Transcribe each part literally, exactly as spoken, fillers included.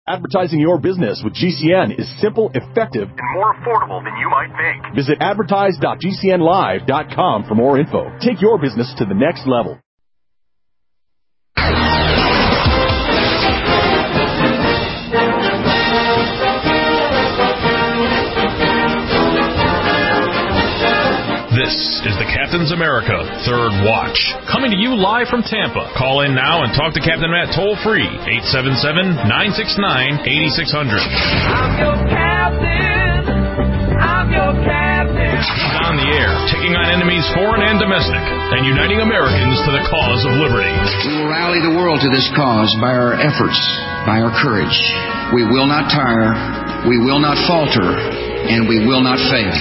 Advertising your business with G C N is simple, effective, and more affordable than you might think. Visit advertise dot g c n live dot com for more info. Take your business to the next level. This is the Captain's America Third Watch, coming to you live from Tampa. Call in now and talk to Captain Matt toll-free, eight seven seven, nine six nine, eight six zero zero. I'm your captain. I'm your captain. He's on the air, taking on enemies foreign and domestic, and uniting Americans to the cause of liberty. We will rally the world to this cause by our efforts, by our courage. We will not tire, we will not falter, and we will not fail.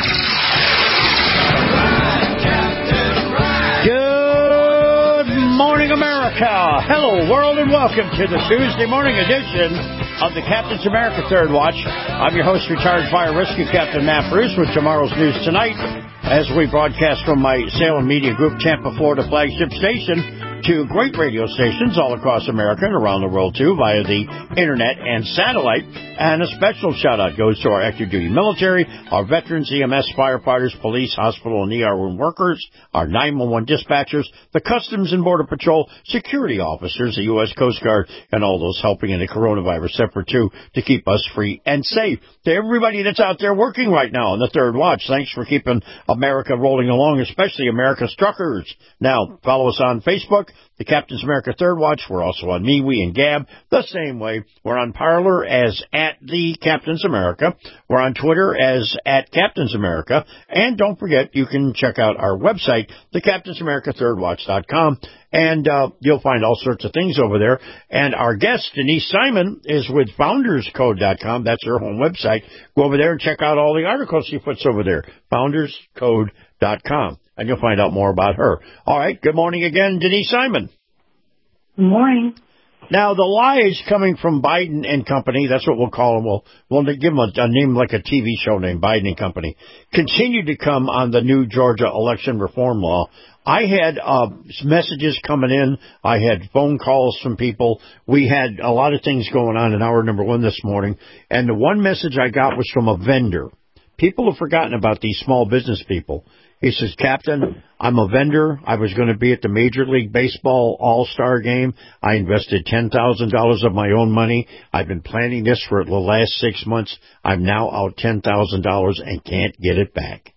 Good morning, America. Hello, world, and welcome to the Tuesday morning edition of the Captain's America Third Watch. I'm your host, retired fire rescue captain Matt Bruce, with tomorrow's news tonight as we broadcast from my Salem Media Group Tampa, Florida flagship station to great radio stations all across America and around the world, too, via the internet and satellite. And a special shout-out goes to our active duty military, our veterans, E M S, firefighters, police, hospital, and E R room workers, our nine one one dispatchers, the Customs and Border Patrol, security officers, the U S Coast Guard, and all those helping in the coronavirus effort, too, to keep us free and safe. To everybody that's out there working right now on the Third Watch, thanks for keeping America rolling along, especially America's truckers. Now, follow us on Facebook, the Captain's America Third Watch. We're also on MeWe and Gab the same way. We're on Parler as at the Captain's America. We're on Twitter as at Captain's America. And don't forget, you can check out our website, the captains america third watch dot com, and uh, you'll find all sorts of things over there. And our guest, Denise Simon, is with founders code dot com. That's her home website. Go over there and check out all the articles she puts over there, founders code dot com. And you'll find out more about her. All right, good morning again, Denise Simon. Good morning. Now, the lies coming from Biden and company, that's what we'll call them, we'll, we'll give them a, a name like a T V show name, Biden and company, continue to come on the new Georgia election reform law. I had uh, messages coming in. I had phone calls from people. We had a lot of things going on in hour number one this morning. And the one message I got was from a vendor. People have forgotten about these small business people. He says, Captain, I'm a vendor. I was going to be at the Major League Baseball All-Star game. I invested ten thousand dollars of my own money. I've been planning this for the last six months. I'm now out ten thousand dollars and can't get it back.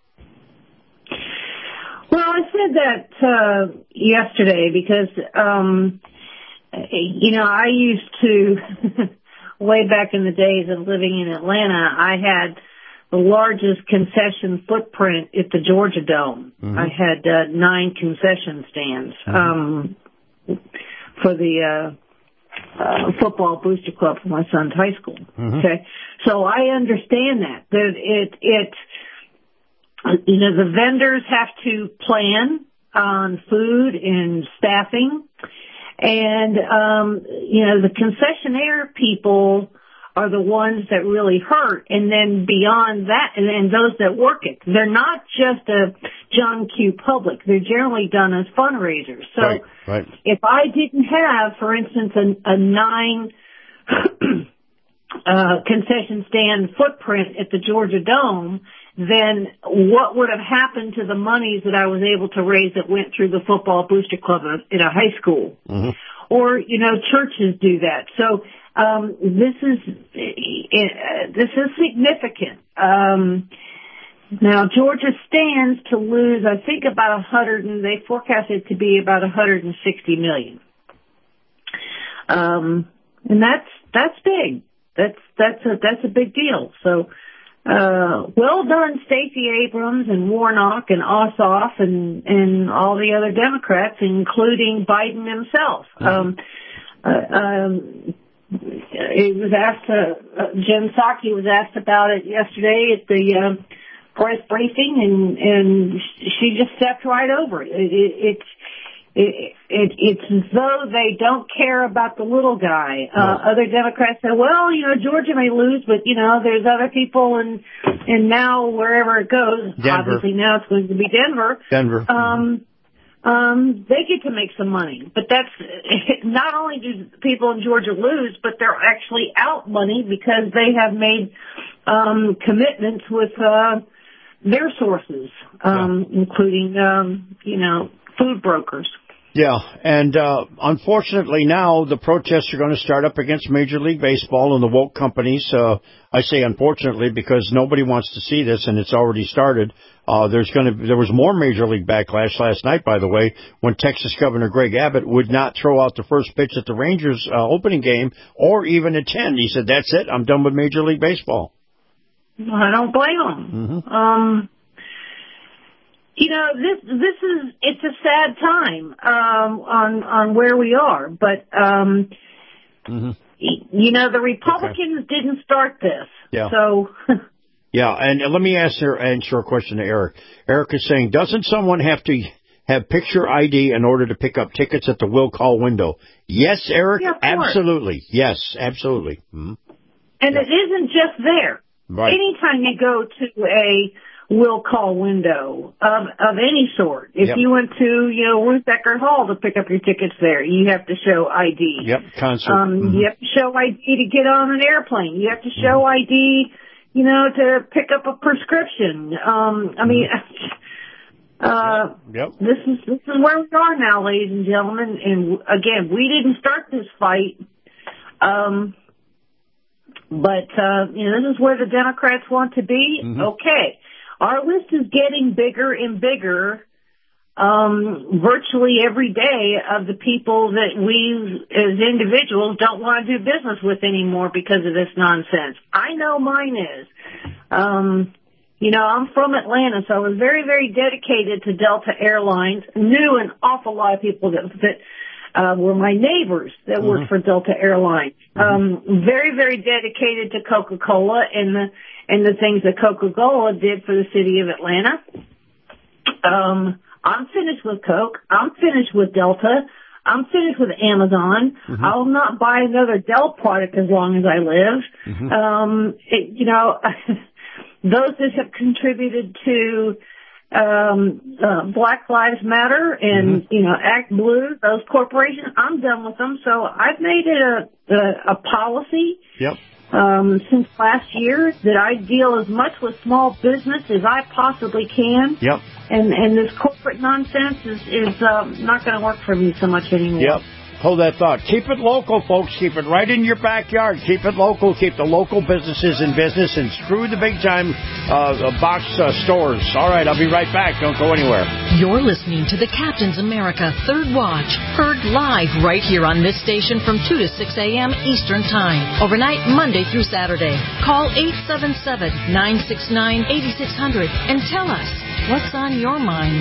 Well, I said that uh, yesterday because, um, you know, I used to, way back in the days of living in Atlanta, I had the largest concession footprint at the Georgia Dome. Mm-hmm. I had uh, nine concession stands um, for the uh, uh, football booster club for my son's high school. Mm-hmm. Okay, so I understand that that it it you know the vendors have to plan on food and staffing, and um, you know the concessionaire people are the ones that really hurt. And then beyond that, and then those that work it, they're not just a John Q. Public. They're generally done as fundraisers. So right, right. If I didn't have, for instance, a, a nine uh, concession stand footprint at the Georgia Dome, then what would have happened to the monies that I was able to raise that went through the football booster club in a high school? Mm-hmm. Or, you know, churches do that. So, um, this is, uh, this is significant. Um, now Georgia stands to lose, I think, about a hundred, and they forecast it to be about a hundred and sixty million. Um, and that's, that's big. That's, that's a, that's a big deal. So, Uh, well done, Stacey Abrams and Warnock and Ossoff and, and all the other Democrats, including Biden himself. Mm-hmm. Um, uh, um, it was asked, uh, uh, Jen Psaki was asked about it yesterday at the, uh, press briefing, and, and she just stepped right over it. it, it it's, It, it, it's as though they don't care about the little guy. Uh, no. Other Democrats say, well, you know, Georgia may lose, but, you know, there's other people, and and now wherever it goes, Denver. Obviously now it's going to be Denver. Denver. Um, um, they get to make some money. But that's, not only do people in Georgia lose, but they're actually out money because they have made, um, commitments with, uh, their sources, um, yeah. including, um, you know, food brokers. Yeah, and uh, unfortunately now the protests are going to start up against Major League Baseball and the woke companies. Uh, I say unfortunately because nobody wants to see this, and it's already started. Uh, there's going to there was more Major League backlash last night, by the way, when Texas Governor Greg Abbott would not throw out the first pitch at the Rangers uh, opening game or even attend. He said, "That's it, I'm done with Major League Baseball." Well, I don't blame him. Mm-hmm. Um. You know, this this is it's a sad time um, on on where we are, but um, mm-hmm. y- you know the Republicans okay. didn't start this. Yeah. So. yeah, and let me ask her answer a question to Eric. Eric is saying, doesn't someone have to have picture I D in order to pick up tickets at the will call window? Yes, Eric. Yeah, absolutely. Yes, absolutely. Mm-hmm. And yeah. it isn't just there. Right. Anytime you go to a will call window of of any sort. If yep. you went to, you know, Ruth Eckerd Hall to pick up your tickets there, you have to show I D. Yep, concert. Um, mm-hmm. You have to show I D to get on an airplane. You have to show mm-hmm. I D, you know, to pick up a prescription. Um, I mean, uh, yep. this is this is where we are now, ladies and gentlemen. And again, we didn't start this fight. Um, but uh, you know, this is where the Democrats want to be. Mm-hmm. Okay. Our list is getting bigger and bigger um, virtually every day of the people that we as individuals don't want to do business with anymore because of this nonsense. I know mine is. Um, you know, I'm from Atlanta, so I was very, very dedicated to Delta Airlines, knew an awful lot of people that, that uh, were my neighbors that mm-hmm. worked for Delta Airlines. Mm-hmm. Um, very, very dedicated to Coca-Cola and the and the things that Coca-Cola did for the city of Atlanta. Um, I'm finished with Coke. I'm finished with Delta. I'm finished with Amazon. Mm-hmm. I'll not buy another Dell product as long as I live. Mm-hmm. Um, it, you know, those that have contributed to um, uh, Black Lives Matter and, mm-hmm. you know, Act Blue, those corporations, I'm done with them. So I've made it a, a, a policy. Yep. Um, since last year that I deal as much with small business as I possibly can. Yep. And and this corporate nonsense is, is um, not going to work for me so much anymore. Yep. Hold that thought. Keep it local, folks. Keep it right in your backyard. Keep it local. Keep the local businesses in business and screw the big-time uh, box uh, stores. All right, I'll be right back. Don't go anywhere. You're listening to the Captain's America Third Watch, heard live right here on this station from two to six a.m. Eastern Time, overnight Monday through Saturday. Call eight seven seven, nine six nine, eight six zero zero and tell us what's on your mind.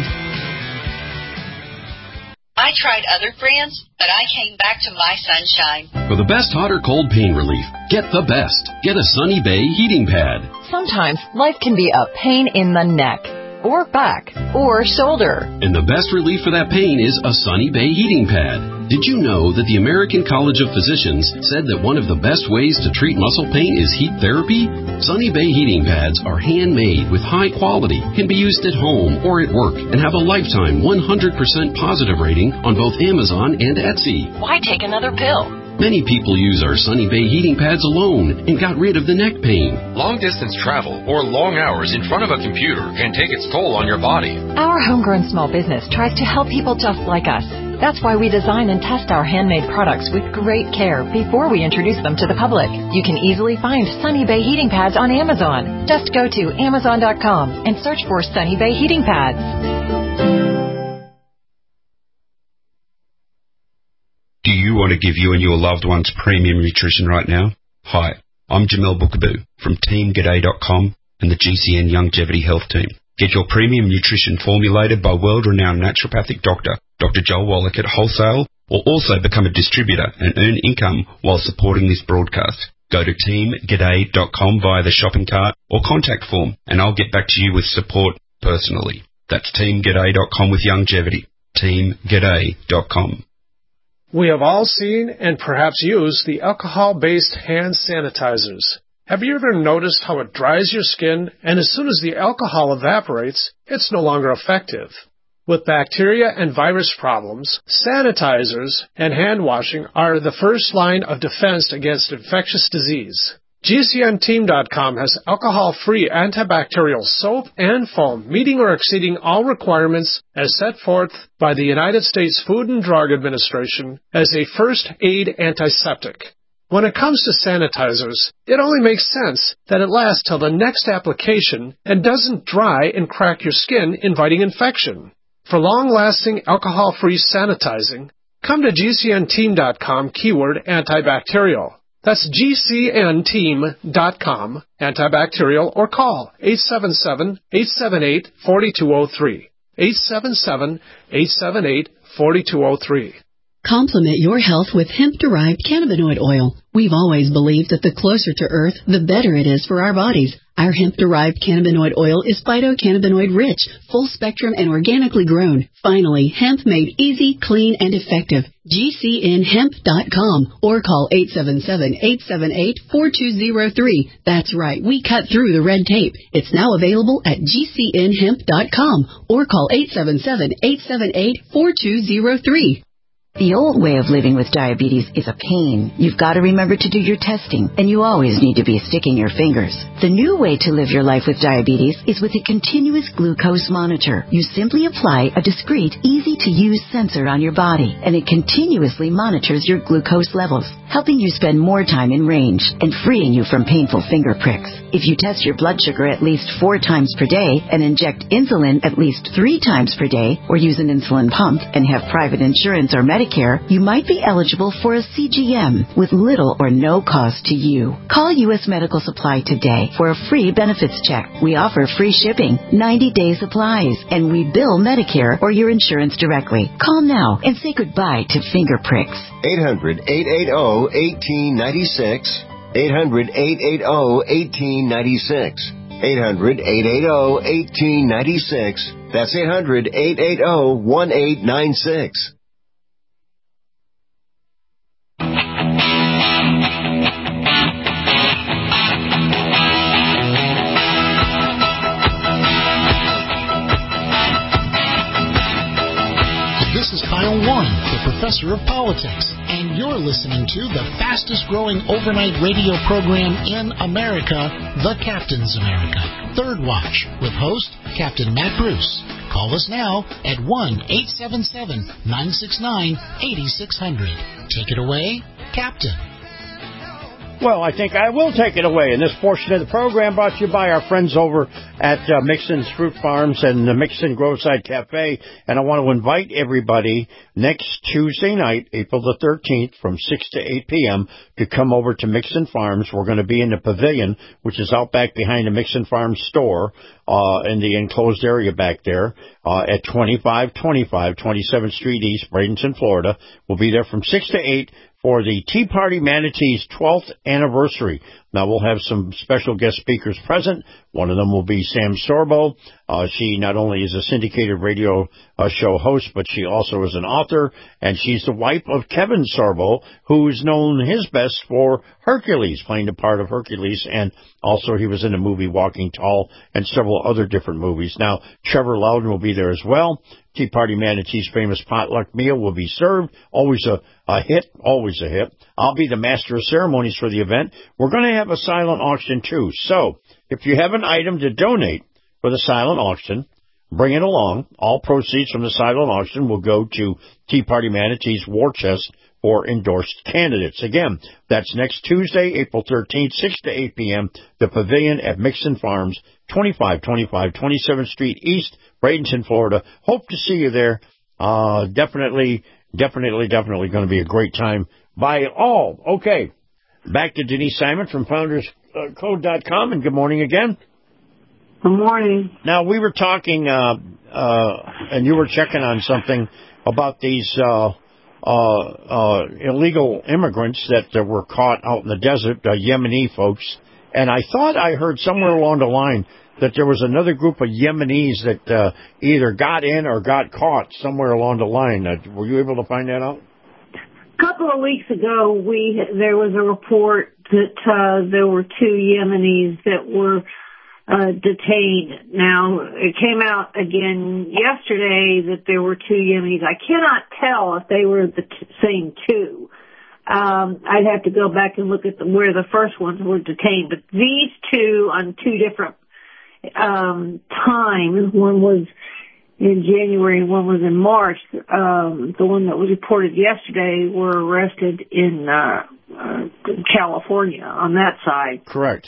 I tried other brands, but I came back to My Sunshine. For the best hot or cold pain relief, get the best. Get a Sunny Bay heating pad. Sometimes life can be a pain in the neck, or back, or shoulder. And the best relief for that pain is a Sunny Bay heating pad. Did you know that the American College of Physicians said that one of the best ways to treat muscle pain is heat therapy? Sunny Bay heating pads are handmade with high quality, can be used at home or at work, and have a lifetime one hundred percent positive rating on both Amazon and Etsy. Why take another pill? Many people use our Sunny Bay heating pads alone and got rid of the neck pain. Long-distance travel or long hours in front of a computer can take its toll on your body. Our homegrown small business tries to help people just like us. That's why we design and test our handmade products with great care before we introduce them to the public. You can easily find Sunny Bay heating pads on Amazon. Just go to amazon dot com and search for Sunny Bay heating pads. Do you want to give you and your loved ones premium nutrition right now? Hi, I'm Jamel Bookaboo from team g'day dot com and the G C N Longevity Health Team. Get your premium nutrition formulated by world-renowned naturopathic doctor, Doctor Joel Wallach at wholesale, or also become a distributor and earn income while supporting this broadcast. Go to team g'day dot com via the shopping cart or contact form, and I'll get back to you with support personally. That's team g'day dot com with longevity. team g'day dot com. We have all seen and perhaps used the alcohol-based hand sanitizers. Have you ever noticed how it dries your skin, and as soon as the alcohol evaporates, it's no longer effective? With bacteria and virus problems, sanitizers and hand washing are the first line of defense against infectious disease. G C N team dot com has alcohol-free antibacterial soap and foam, meeting or exceeding all requirements as set forth by the United States Food and Drug Administration as a first aid antiseptic. When it comes to sanitizers, it only makes sense that it lasts till the next application and doesn't dry and crack your skin, inviting infection. For long-lasting alcohol-free sanitizing, come to G C N team dot com keyword antibacterial. That's G C N team dot com antibacterial, or call eight seven seven, eight seven eight, four two zero three. eight seven seven, eight seven eight, four two zero three. Complement your health with hemp-derived cannabinoid oil. We've always believed that the closer to Earth, the better it is for our bodies. Our hemp-derived cannabinoid oil is phytocannabinoid-rich, full-spectrum, and organically grown. Finally, hemp made easy, clean, and effective. G C N hemp dot com or call eight seven seven, eight seven eight, four two zero three. That's right, we cut through the red tape. It's now available at G C N hemp dot com or call eight seven seven, eight seven eight, four two zero three. The old way of living with diabetes is a pain. You've got to remember to do your testing, and you always need to be sticking your fingers. The new way to live your life with diabetes is with a continuous glucose monitor. You simply apply a discreet, easy-to-use sensor on your body, and it continuously monitors your glucose levels, helping you spend more time in range and freeing you from painful finger pricks. If you test your blood sugar at least four times per day and inject insulin at least three times per day, or use an insulin pump and have private insurance or Medicare, you might be eligible for a C G M with little or no cost to you. Call U S Medical Supply today for a free benefits check. We offer free shipping, ninety-day supplies, and we bill Medicare or your insurance directly. Call now and say goodbye to finger pricks. eight hundred, eight eight zero, one eight nine six. eight hundred, eight eight zero, one eight nine six. eight hundred, eight eight zero, one eight nine six. That's eight hundred, eight eight zero, one eight nine six. This is Kyle Warren, the professor of politics, and you're listening to the fastest growing overnight radio program in America, The Captain's America, Third Watch, with host Captain Matt Bruce. Call us now at one eight seven seven, nine six nine, eight six zero zero. Take it away, Captain. Well, I think I will take it away. And this portion of the program brought to you by our friends over at uh, Mixon's Fruit Farms and the Mixon Groveside Cafe. And I want to invite everybody next Tuesday night, April the thirteenth, from six to eight p.m. to come over to Mixon Farms. We're going to be in the pavilion, which is out back behind the Mixon Farms store uh, in the enclosed area back there uh, at twenty-five twenty-five twenty-seventh Street East, Bradenton, Florida. We'll be there from six to eight for the Tea Party Manatee's twelfth anniversary. Now, we'll have some special guest speakers present. One of them will be Sam Sorbo. Uh, she not only is a syndicated radio uh, show host, but she also is an author, and she's the wife of Kevin Sorbo, who's known his best for Hercules, playing the part of Hercules, and also he was in the movie Walking Tall and several other different movies. Now, Trevor Loudon will be there as well. Tea Party Manatee's famous potluck meal will be served. Always a, a hit, always a hit. I'll be the master of ceremonies for the event. We're going to have a silent auction, too. So, if you have an item to donate for the silent auction, bring it along. All proceeds from the silent auction will go to Tea Party Manatee's War Chest for endorsed candidates. Again, that's next Tuesday, April thirteenth, six to eight p.m., the Pavilion at Mixon Farms, twenty-five twenty-five twenty-seventh Street East, Bradenton, Florida. Hope to see you there. Uh, definitely, definitely, definitely going to be a great time by all. Okay, back to Denise Simon from founders code dot com, and good morning again. Good morning. Now, we were talking, uh, uh, and you were checking on something about these uh, uh, uh, illegal immigrants that uh, were caught out in the desert, uh, Yemeni folks, and I thought I heard somewhere along the line that there was another group of Yemenis that uh, either got in or got caught somewhere along the line. Uh, were you able to find that out? A couple of weeks ago, we there was a report that uh, there were two Yemenis that were uh, detained. Now, it came out again yesterday that there were two Yemenis. I cannot tell if they were the t- same two. Um, I'd have to go back and look at the, where the first ones were detained. But these two on two different um, times, one was in January and one was in March, um, the one that was reported yesterday were arrested in uh, uh, California on that side. Correct.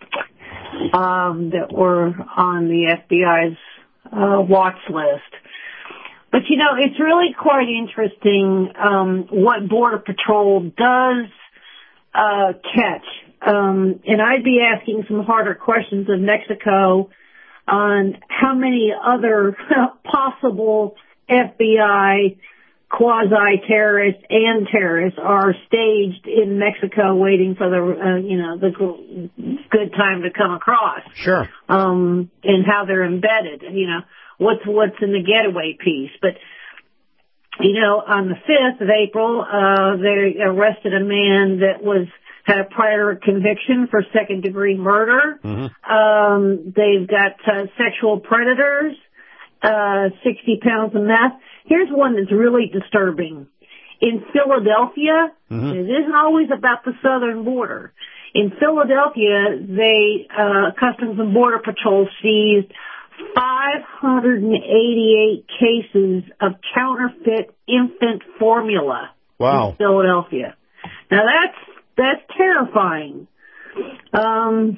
Um, that were on the F B I's uh, watch list. But, you know, it's really quite interesting um, what Border Patrol does uh, catch. Um, and I'd be asking some harder questions of Mexico on how many other possible F B I quasi-terrorists and terrorists are staged in Mexico waiting for the, uh, you know, the good time to come across. Sure. Um, and how they're embedded, you know, what's, what's in the getaway piece. But, you know, on the fifth of April, uh, they arrested a man that was, had a prior conviction for second degree murder. Mm-hmm. Um, they've got uh, sexual predators, uh, sixty pounds of meth. Here's one that's really disturbing. In Philadelphia, mm-hmm. it isn't always about the southern border. In Philadelphia, they, uh, Customs and Border Patrol seized five hundred eighty-eight cases of counterfeit infant formula. Wow. In Philadelphia. Now that's, that's terrifying. Um,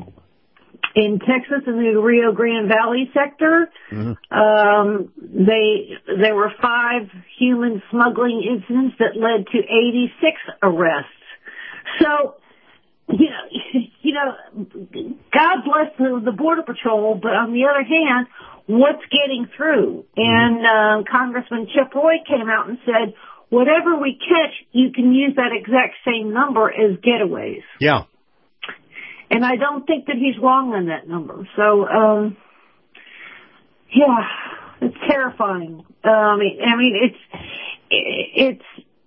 in Texas, in the Rio Grande Valley sector, mm-hmm. um, they there were five human smuggling incidents that led to eighty-six arrests. So, you know, you know, God bless the, the Border Patrol, but on the other hand, what's getting through? Mm-hmm. And uh, Congressman Chip Roy came out and said, whatever we catch, you can use that exact same number as getaways. Yeah. And I don't think that he's wrong on that number. So, um, yeah, it's terrifying. Um, I mean, I mean, it's, it's,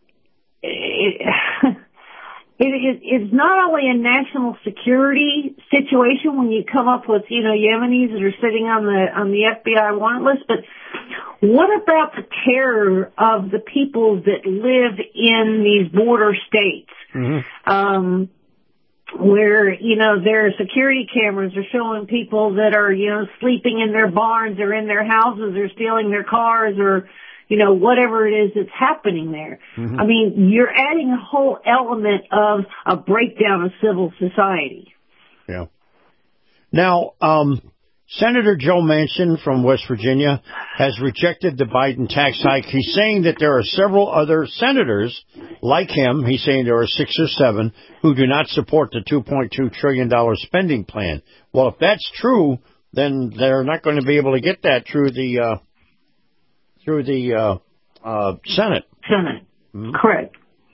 it, it, it, it's not only a national security situation when you come up with, you know, Yemenis that are sitting on the, on the F B I warrant list, but what about the terror of the people that live in these border states? Mm-hmm. Um, where, you know, their security cameras are showing people that are, you know, sleeping in their barns or in their houses or stealing their cars or, you know, whatever it is that's happening there. Mm-hmm. I mean, you're adding a whole element of a breakdown of civil society. Yeah. Now, um, Senator Joe Manchin from West Virginia has rejected the Biden tax hike. He's saying that there are several other senators like him, he's saying there are six or seven, who do not support the two point two trillion dollars spending plan. Well, if that's true, then they're not going to be able to get that through the uh, through the uh, uh, Senate. Senate, mm-hmm. Correct.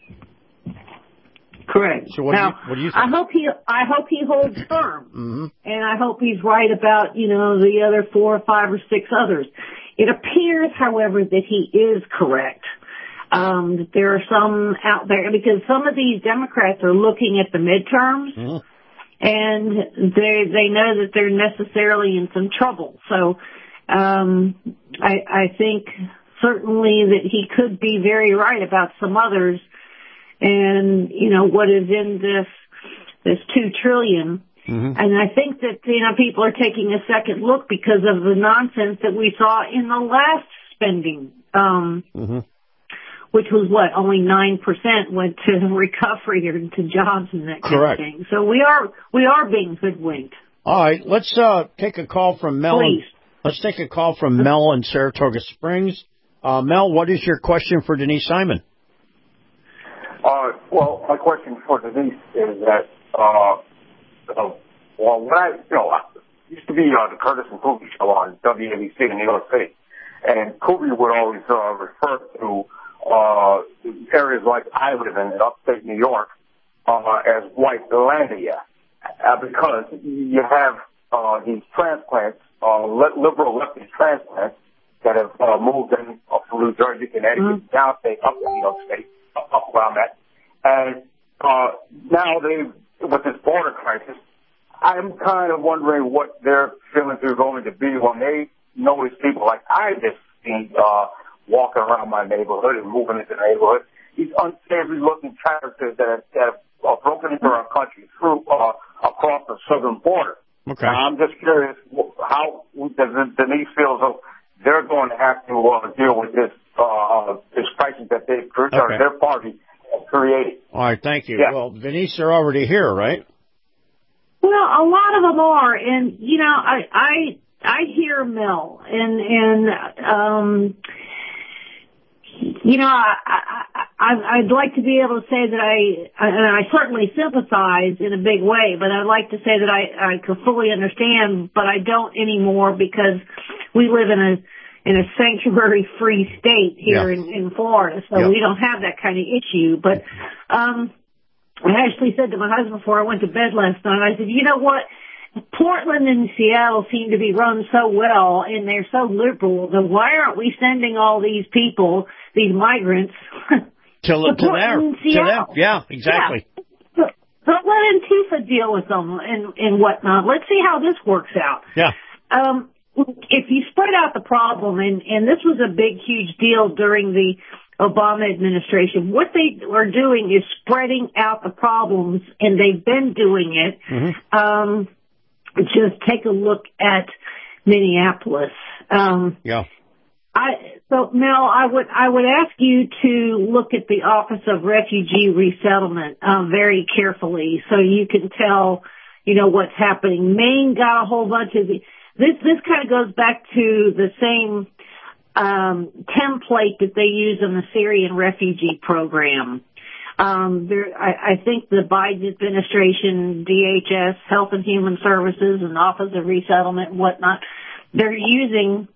Correct. So what, now, do you, what do you think? I hope he, I hope he holds firm, mm-hmm. and I hope he's right about, you know, the other four or five or six others. It appears, however, that he is correct. Um, that there are some out there because some of these Democrats are looking at the midterms, mm-hmm. and they they know that they're necessarily in some trouble. So, um, I, I think certainly that he could be very right about some others. And, you know, what is in this, this two trillion. Mm-hmm. And I think that, you know, people are taking a second look because of the nonsense that we saw in the last spending, um, mm-hmm. which was what, only nine percent went to recovery or to jobs and that kind Correct. of thing. So we are, we are being hoodwinked. All right. Let's, uh, take a call from Mel. Please. Let's take a call from Mel in Saratoga Springs. Uh, Mel, what is your question for Denise Simon? Uh, well, my question for Denise is that, uh, uh well, when I, you know, I used to be on the Curtis and Kuby show on W A B C in New York City, and Kuby would always uh, refer to uh, areas like I live in, in upstate New York, uh, as Whitelandia, uh, because you have uh, these transplants, uh, liberal leftist transplants that have uh, moved in up from New Jersey, Connecticut, mm-hmm. downstate, up to New York State. Up where I'm at. And uh, now they, with this border crisis, I'm kind of wondering what their feelings are going to be when they notice people like I just seen uh, walking around my neighborhood and moving into the neighborhood. These unsavory-looking characters that have, that have broken into our country through uh, across the southern border. Okay. Uh, I'm just curious how Denise feels of they're going to have to uh, deal with this uh, this crisis that they okay. or their party has created. All right, thank you. Yeah. Well, Denise, they're already here, right? Well, a lot of them are, and you know, I I I hear Mel, and and um, you know, I, I I'd like to be able to say that I, and I certainly sympathize in a big way, but I'd like to say that I I could fully understand, but I don't anymore because we live in a in a sanctuary-free state here yeah. in, in Florida, so yep. we don't have that kind of issue. But um, I actually said to my husband before I went to bed last night, I said, you know what? Portland and Seattle seem to be run so well, and they're so liberal, then why aren't we sending all these people, these migrants, to, to, to there? To them. Yeah, exactly. Yeah. So let Antifa deal with them and, and whatnot. Let's see how this works out. Yeah. Um, if you spread out the problem, and, and this was a big, huge deal during the Obama administration, what they are doing is spreading out the problems, and they've been doing it. Mm-hmm. Um, just take a look at Minneapolis. Um, yeah. I, so Mel, I would, I would ask you to look at the Office of Refugee Resettlement, um, very carefully so you can tell, you know, what's happening. Maine got a whole bunch of the, This this kind of goes back to the same um, template that they use in the Syrian refugee program. Um, there, I, I think the Biden administration, D H S, Health and Human Services, and Office of Resettlement and whatnot, they're using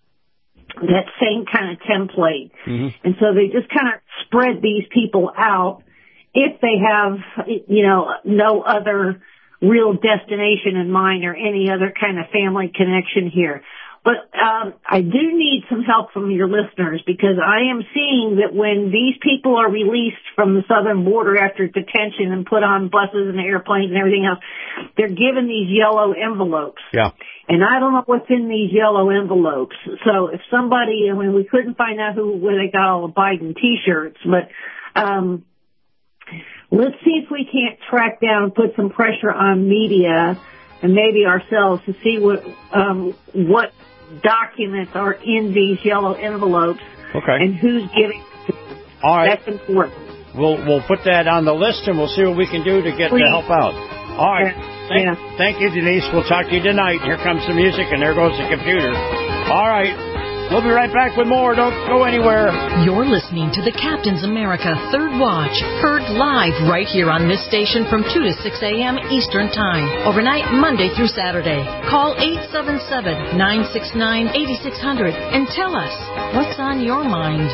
that same kind of template. Mm-hmm. And so they just kind of spread these people out if they have, you know, no other real destination in mind or any other kind of family connection here. But um, I do need some help from your listeners because I am seeing that when these people are released from the southern border after detention and put on buses and airplanes and everything else, they're given these yellow envelopes. Yeah. And I don't know what's in these yellow envelopes. So if somebody, I mean, we couldn't find out who, where they got all the Biden T-shirts, but um let's see if we can't track down and put some pressure on media and maybe ourselves to see what um, what documents are in these yellow envelopes. Okay. And who's giving. All right. That's important. We'll we'll put that on the list and we'll see what we can do to get Please. to help out. All right. Yeah. Thank, yeah. thank you, Denise. We'll talk to you tonight. Here comes the music and there goes the computer. All right. We'll be right back with more. Don't go anywhere. You're listening to the Captain's America Third Watch, heard live right here on this station from two to six a.m. Eastern Time, overnight Monday through Saturday. Call eight seven seven, nine six nine, eight six zero zero and tell us what's on your mind.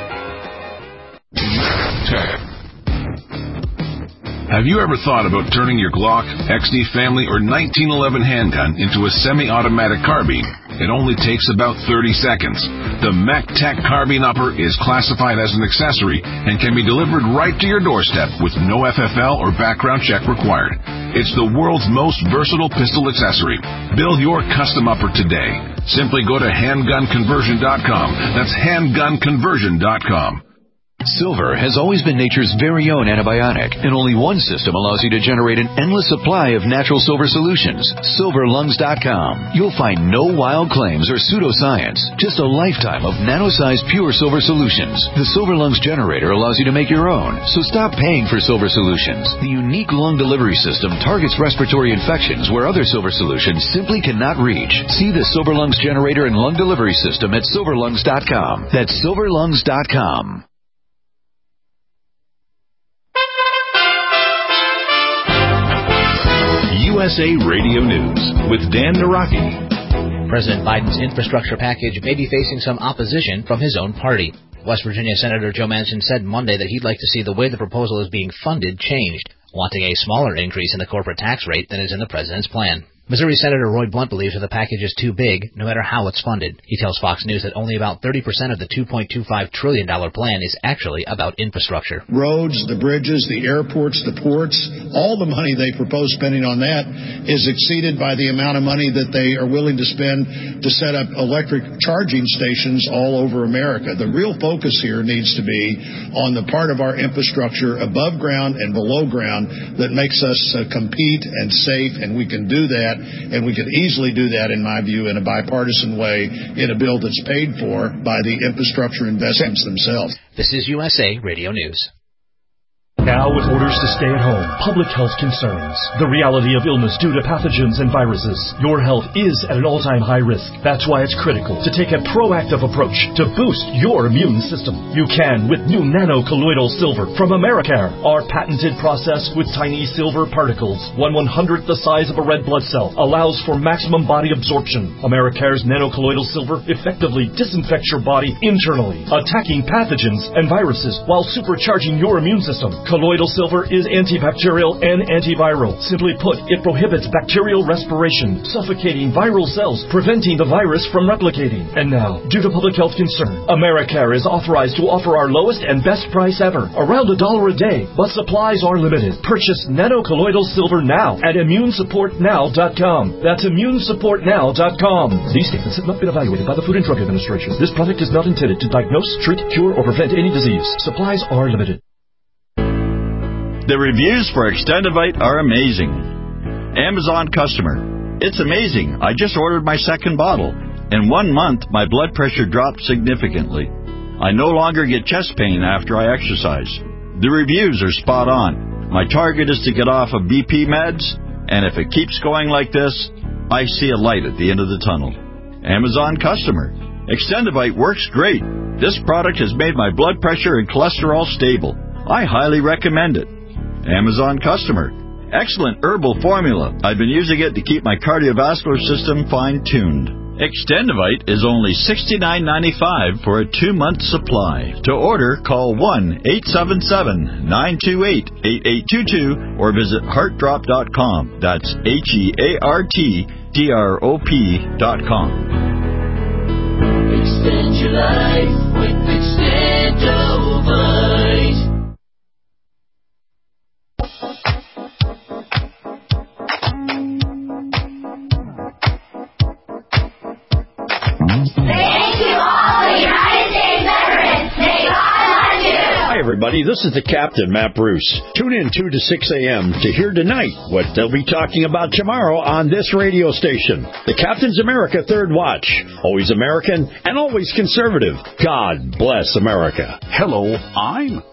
Have you ever thought about turning your Glock, X D Family, or nineteen eleven handgun into a semi-automatic carbine? It only takes about thirty seconds. The MacTac Carbine Upper is classified as an accessory and can be delivered right to your doorstep with no F F L or background check required. It's the world's most versatile pistol accessory. Build your custom upper today. Simply go to handgun conversion dot com. That's handgun conversion dot com. Silver has always been nature's very own antibiotic, and only one system allows you to generate an endless supply of natural silver solutions. silver lungs dot com. You'll find no wild claims or pseudoscience, just a lifetime of nano-sized pure silver solutions. The Silver Lungs generator allows you to make your own, so stop paying for silver solutions. The unique lung delivery system targets respiratory infections where other silver solutions simply cannot reach. See the Silver Lungs generator and lung delivery system at silver lungs dot com. That's silver lungs dot com. U S A Radio News with Dan Naraki. President Biden's infrastructure package may be facing some opposition from his own party. West Virginia Senator Joe Manchin said Monday that he'd like to see the way the proposal is being funded changed, wanting a smaller increase in the corporate tax rate than is in the president's plan. Missouri Senator Roy Blunt believes that the package is too big, no matter how it's funded. He tells Fox News that only about thirty percent of the two point two five trillion dollars plan is actually about infrastructure. Roads, the bridges, the airports, the ports, all the money they propose spending on that is exceeded by the amount of money that they are willing to spend to set up electric charging stations all over America. The real focus here needs to be on the part of our infrastructure above ground and below ground that makes us uh, compete and safe, and we can do that, and we can easily do that, in my view, in a bipartisan way, in a bill that's paid for by the infrastructure investments themselves. This is U S A Radio News. Now with orders to stay at home, public health concerns, the reality of illness due to pathogens and viruses, your health is at an all-time high risk. That's why it's critical to take a proactive approach to boost your immune system. You can with new nano-colloidal silver from Americare. Our patented process with tiny silver particles, one one-hundredth the size of a red blood cell, allows for maximum body absorption. Americare's nano-colloidal silver effectively disinfects your body internally, attacking pathogens and viruses while supercharging your immune system. Colloidal silver is antibacterial and antiviral. Simply put, it prohibits bacterial respiration, suffocating viral cells, preventing the virus from replicating. And now, due to public health concern, Americare is authorized to offer our lowest and best price ever, around a dollar a day, but supplies are limited. Purchase nano-colloidal silver now at immune support now dot com. That's immune support now dot com. These statements have not been evaluated by the Food and Drug Administration. This product is not intended to diagnose, treat, cure, or prevent any disease. Supplies are limited. The reviews for Extendivite are amazing. Amazon customer. It's amazing. I just ordered my second bottle. In one month, my blood pressure dropped significantly. I no longer get chest pain after I exercise. The reviews are spot on. My target is to get off of B P meds, and if it keeps going like this, I see a light at the end of the tunnel. Amazon customer. Extendivite works great. This product has made my blood pressure and cholesterol stable. I highly recommend it. Amazon customer. Excellent herbal formula. I've been using it to keep my cardiovascular system fine-tuned. Extendivite is only sixty-nine ninety-five for a two-month supply. To order, call one eight seven seven, nine two eight, eight eight two two or visit heart drop dot com. That's H E A R T D R O P dot com. Extend your life with Extendivite. Hi, everybody. This is the Captain, Matt Bruce. Tune in two to six a.m. to hear tonight what they'll be talking about tomorrow on this radio station. The Captain's America Third Watch. Always American and always conservative. God bless America. Hello, I'm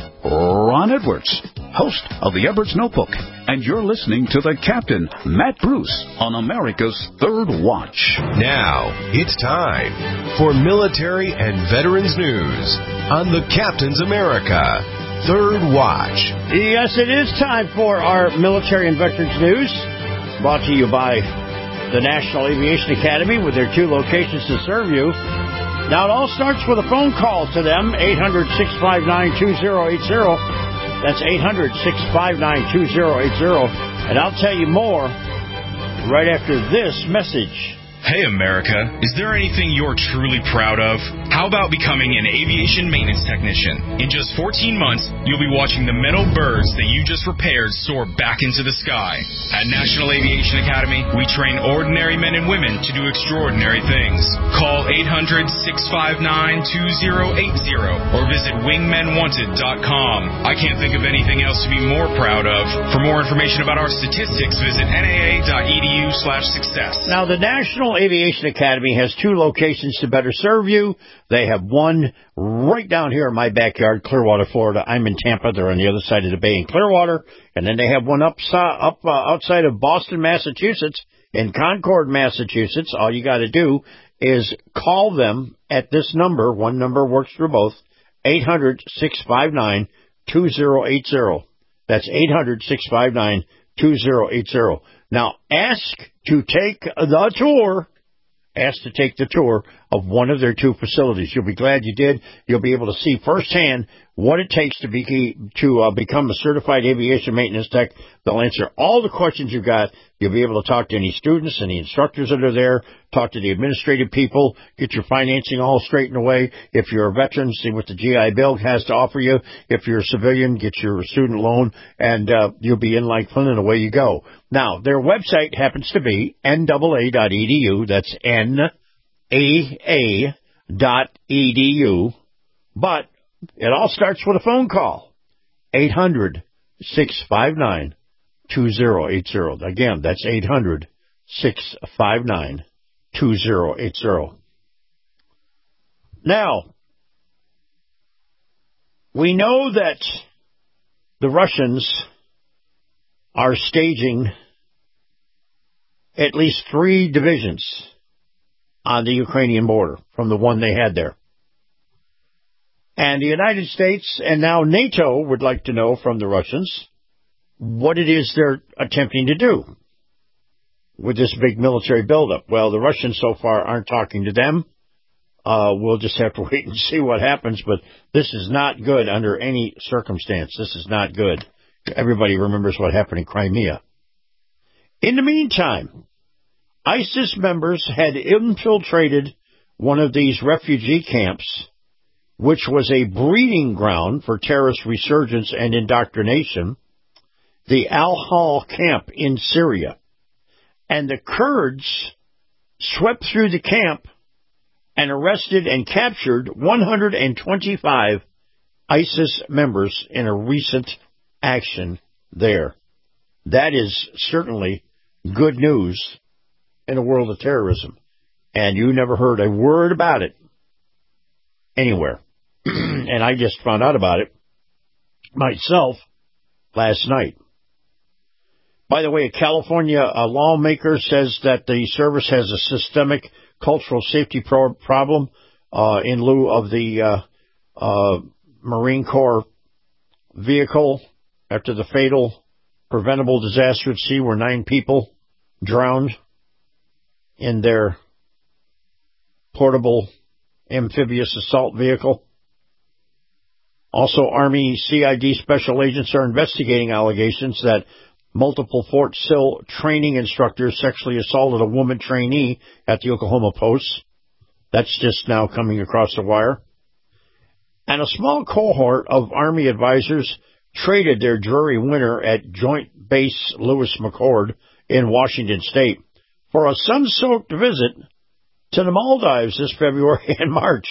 Ron Edwards, host of the Edwards Notebook, and you're listening to the Captain, Matt Bruce, on America's Third Watch. Now, it's time for military and veterans news on the Captain's America Third Watch. Yes, it is time for our military and veterans news, brought to you by the National Aviation Academy with their two locations to serve you. Now, it all starts with a phone call to them, eight hundred, six five nine, two oh eight oh. That's eight hundred, six five nine, two oh eight oh. And I'll tell you more right after this message. Hey, America, is there anything you're truly proud of? How about becoming an aviation maintenance technician? In just fourteen months, you'll be watching the metal birds that you just repaired soar back into the sky. At National Aviation Academy, we train ordinary men and women to do extraordinary things. Call eight hundred, six five nine, two oh eight oh or visit wingmen wanted dot com. I can't think of anything else to be more proud of. For more information about our statistics, visit N A A dot E D U slash success. Now, the National Aviation Academy has two locations to better serve you. They have one right down here in my backyard, Clearwater, Florida. I'm in Tampa. They're on the other side of the bay in Clearwater. And then they have one up, up uh, outside of Boston, Massachusetts, in Concord, Massachusetts. All you got to do is call them at this number. One number works for both. eight hundred, six five nine, two oh eight oh. That's eight hundred, six five nine, two oh eight oh. Now, ask to take the tour, ask to take the tour of one of their two facilities. You'll be glad you did. You'll be able to see firsthand what it takes to be to uh, become a certified aviation maintenance tech. They'll answer all the questions you've got. You'll be able to talk to any students and the instructors that are there, talk to the administrative people, get your financing all straightened away. If you're a veteran, see what the G I Bill has to offer you. If you're a civilian, get your student loan, and uh, you'll be in like fun, and away you go. Now, their website happens to be N A A dot E D U. That's N A A dot E D U. But it all starts with a phone call. eight hundred, six five nine, two zero eight zero. Again, that's eight hundred, six five nine, two zero eight zero. Now, we know that the Russians are staging at least three divisions on the Ukrainian border from the one they had there. And the United States and now NATO would like to know from the Russians what it is they're attempting to do with this big military buildup. Well, the Russians so far aren't talking to them. Uh, we'll just have to wait and see what happens, but this is not good under any circumstance. This is not good. Everybody remembers what happened in Crimea. In the meantime, ISIS members had infiltrated one of these refugee camps, which was a breeding ground for terrorist resurgence and indoctrination, the Al-Hol camp in Syria. And the Kurds swept through the camp and arrested and captured one hundred twenty-five ISIS members in a recent action there. That is certainly good news in a world of terrorism. And you never heard a word about it anywhere. And I just found out about it myself last night. By the way, a California uh, lawmaker says that the service has a systemic cultural safety pro- problem uh, in lieu of the uh, uh, Marine Corps vehicle after the fatal preventable disaster at sea where nine people drowned in their portable amphibious assault vehicle. Also, Army C I D special agents are investigating allegations that multiple Fort Sill training instructors sexually assaulted a woman trainee at the Oklahoma Post. That's just now coming across the wire. And a small cohort of Army advisors traded their jury winner at Joint Base Lewis McChord in Washington State for a sun-soaked visit to the Maldives this February and March.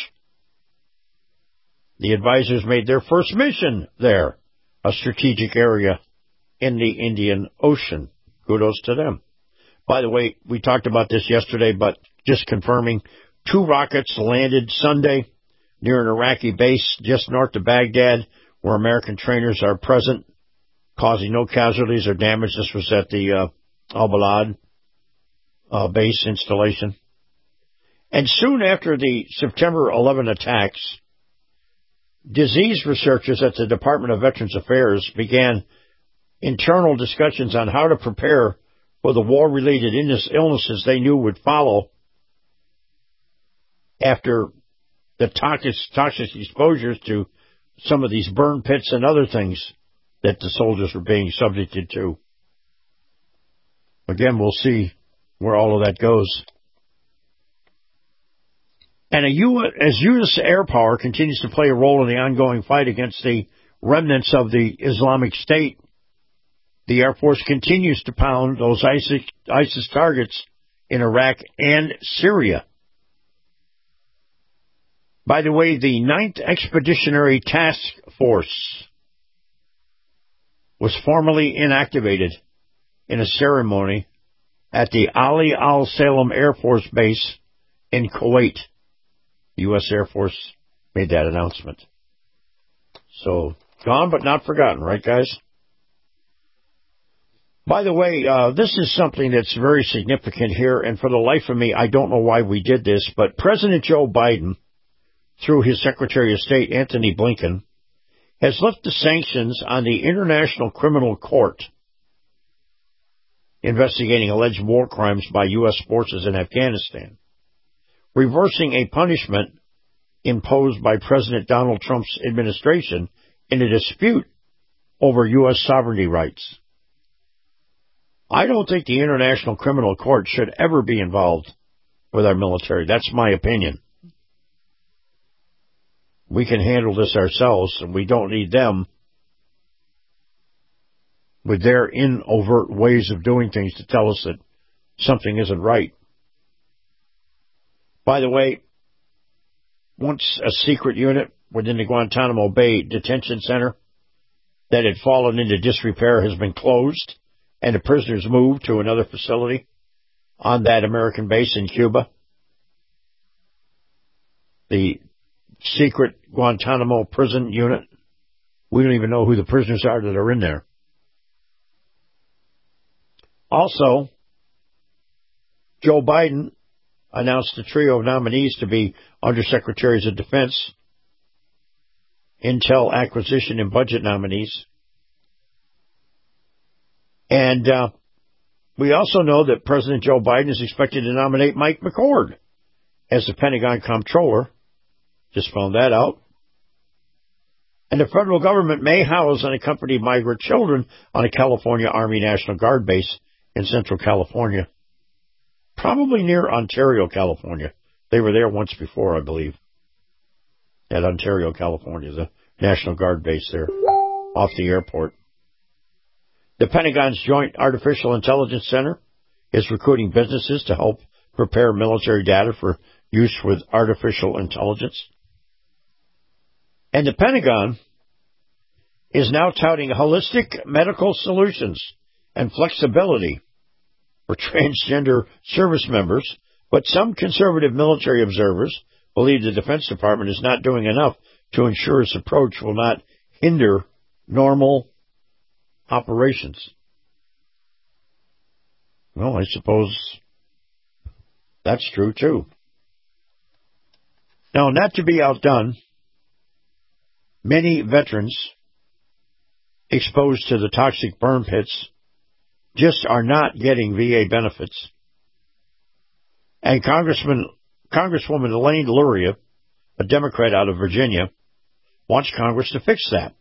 The advisors made their first mission there, a strategic area in the Indian Ocean. Kudos to them. By the way, we talked about this yesterday, but just confirming, two rockets landed Sunday near an Iraqi base just north of Baghdad, where American trainers are present, causing no casualties or damage. This was at the uh, Al-Balad uh, base installation. And soon after the September eleventh attacks, disease researchers at the Department of Veterans Affairs began internal discussions on how to prepare for the war-related illnesses they knew would follow after the toxic, toxic exposures to some of these burn pits and other things that the soldiers were being subjected to. Again, we'll see where all of that goes. And a U S, as U S air power continues to play a role in the ongoing fight against the remnants of the Islamic State, the Air Force continues to pound those ISIS, ISIS targets in Iraq and Syria. By the way, the ninth Expeditionary Task Force was formally inactivated in a ceremony at the Ali Al Salem Air Force Base in Kuwait. The U S Air Force made that announcement. So, gone but not forgotten, right, guys? By the way, uh, this is something that's very significant here, and for the life of me, I don't know why we did this, but President Joe Biden, through his Secretary of State, Anthony Blinken, has lifted sanctions on the International Criminal Court investigating alleged war crimes by U S forces in Afghanistan. reversing a punishment imposed by President Donald Trump's administration in a dispute over U S sovereignty rights. I don't think the International Criminal Court should ever be involved with our military. That's my opinion. We can handle this ourselves, and we don't need them with their in-overt ways of doing things to tell us that something isn't right. By the way, once a secret unit within the Guantanamo Bay Detention Center that had fallen into disrepair has been closed, and the prisoners moved to another facility on that American base in Cuba. The secret Guantanamo prison unit. We don't even know who the prisoners are that are in there. Also, Joe Biden announced a trio of nominees to be Undersecretaries of Defense, Intel Acquisition and Budget nominees. And uh, we also know that President Joe Biden is expected to nominate Mike McCord as the Pentagon Comptroller. Just found that out. And the federal government may house unaccompanied migrant children on a California Army National Guard base in Central California. Probably near Ontario, California. They were there once before, I believe. At Ontario, California, the National Guard base there, off the airport. The Pentagon's Joint Artificial Intelligence Center is recruiting businesses to help prepare military data for use with artificial intelligence. And the Pentagon is now touting holistic medical solutions and flexibility for transgender service members, but some conservative military observers believe the Defense Department is not doing enough to ensure its approach will not hinder normal operations. Well, I suppose that's true, too. Now, not to be outdone, many veterans exposed to the toxic burn pits just are not getting V A benefits. And Congressman, Congresswoman Elaine Luria, a Democrat out of Virginia, wants Congress to fix that.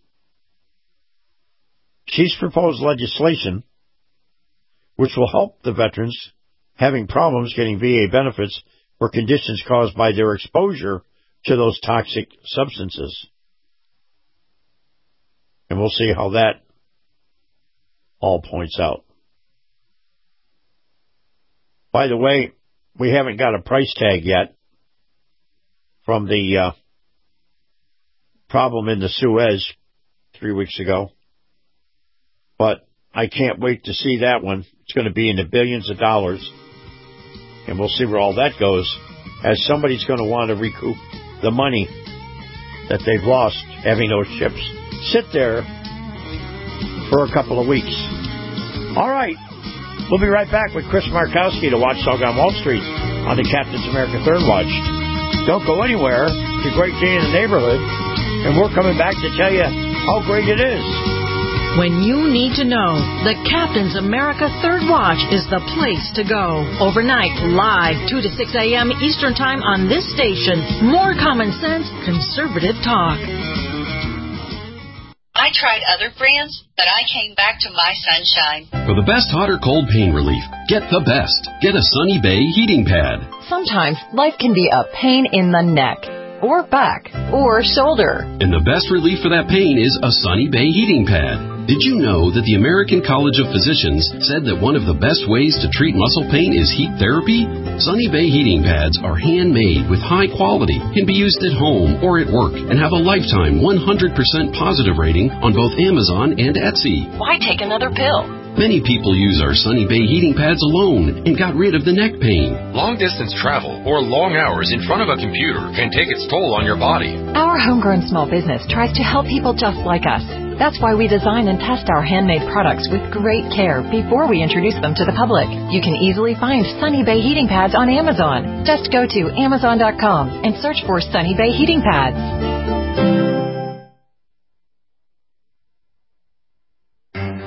She's proposed legislation which will help the veterans having problems getting V A benefits for conditions caused by their exposure to those toxic substances. And we'll see how that all points out. By the way, we haven't got a price tag yet from the uh, problem in the Suez three weeks ago. But I can't wait to see that one. It's going to be in the billions of dollars. And we'll see where all that goes, as somebody's going to want to recoup the money that they've lost having those ships sit there for a couple of weeks. All right. We'll be right back with Chris Markowski to Watchdog on Wall Street on the Captain's America Third Watch. Don't go anywhere. It's a great day in the neighborhood. And we're coming back to tell you how great it is. When you need to know, the Captain's America Third Watch is the place to go. Overnight, live, two to six a.m. Eastern Time on this station. More common sense, conservative talk. I tried other brands, but I came back to My Sunshine. For the best hot or cold pain relief, get the best. Get a Sunny Bay heating pad. Sometimes life can be a pain in the neck, or back, or shoulder. And the best relief for that pain is a Sunny Bay heating pad. Did you know that the American College of Physicians said that one of the best ways to treat muscle pain is heat therapy? Sunny Bay heating pads are handmade with high quality, can be used at home or at work, and have a lifetime one hundred percent positive rating on both Amazon and Etsy. Why take another pill? Many people use our Sunny Bay heating pads alone and got rid of the neck pain. Long-distance travel or long hours in front of a computer can take its toll on your body. Our homegrown small business tries to help people just like us. That's why we design and test our handmade products with great care before we introduce them to the public. You can easily find Sunny Bay heating pads on Amazon. Just go to amazon dot com and search for Sunny Bay heating pads.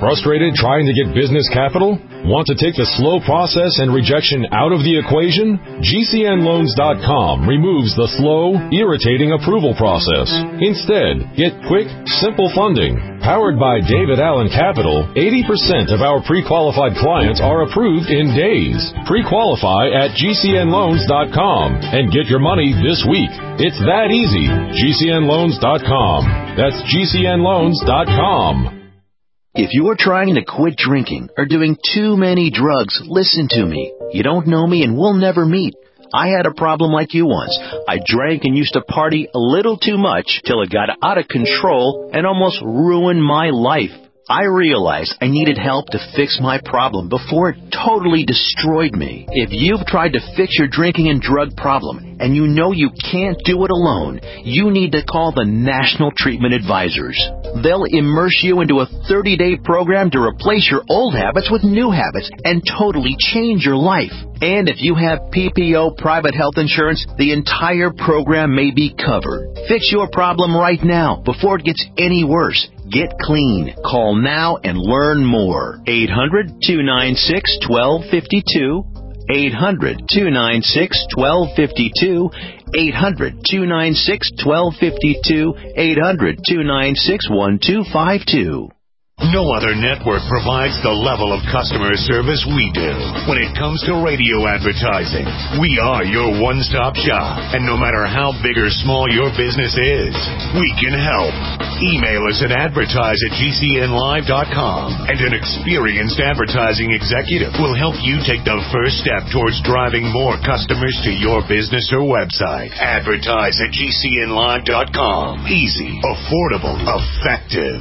Frustrated trying to get business capital? Want to take the slow process and rejection out of the equation? G C N loans dot com removes the slow, irritating approval process. Instead, get quick, simple funding. Powered by David Allen Capital, eighty percent of our pre-qualified clients are approved in days. Pre-qualify at G C N loans dot com and get your money this week. It's that easy. G C N loans dot com. That's G C N loans dot com. If you're trying to quit drinking or doing too many drugs, listen to me. You don't know me and we'll never meet. I had a problem like you once. I drank and used to party a little too much till it got out of control and almost ruined my life. I realized I needed help to fix my problem before it totally destroyed me. If you've tried to fix your drinking and drug problem and you know you can't do it alone, you need to call the National Treatment Advisors. They'll immerse you into a thirty-day program to replace your old habits with new habits and totally change your life. And if you have P P O private health insurance, the entire program may be covered. Fix your problem right now before it gets any worse. Get clean. Call now and learn more. eight hundred, two nine six, one two five two. eight hundred, two nine six, one two five two. eight hundred, two nine six, one two five two. eight hundred, two nine six, one two five two. No other network provides the level of customer service we do. When it comes to radio advertising, we are your one-stop shop. And no matter how big or small your business is, we can help. Email us at advertise at G C N live dot com, and an experienced advertising executive will help you take the first step towards driving more customers to your business or website. Advertise at G C N live dot com. Easy, affordable, effective.